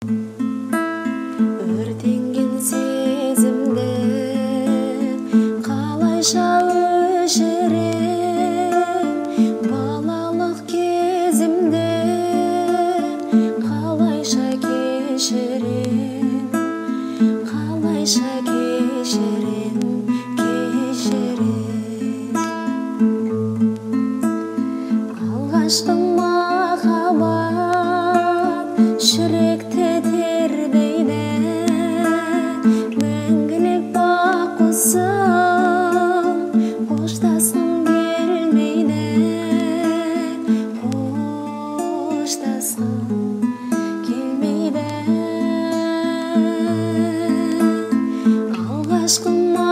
Өртенген сезімді қалайша өшірем, балалық кезімді қалайша кешірем, қалайша кешірем, кешірем. Алғашқы махаббат жүректі тербейді, мәңгілік бақ құсым қоштасқым келмейді, қоштасқым келмейді. Алғашқы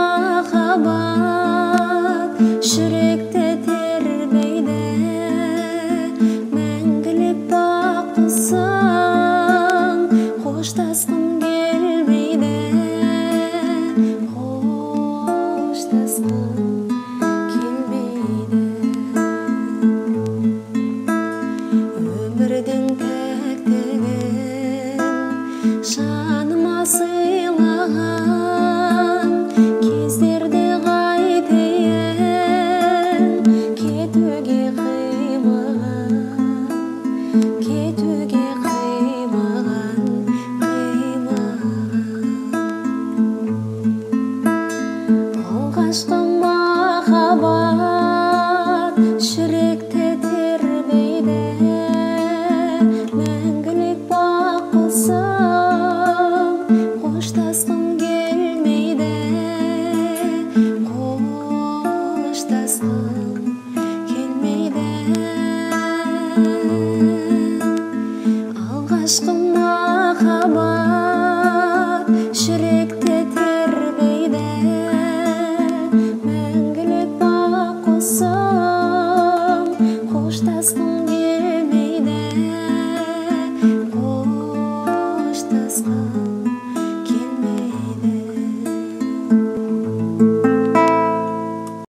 махаббат жүректі тербейді, мәңгілік бақ құсым қоштасқым келмейді, қоштасқым келмейді. Өмірдің пәктігін жаныма сыйлаған кездерді қайтейін, кетуге қимаған, кетуге қимаған, алғашқы махаббат жүректі тербейді, мәңгілік бақ құсым қоштасқым келмейді, қоштасқым келмейді. Алғашқы махаббат жүректі тербейді, мәңгілік бақ құсым қоштасқым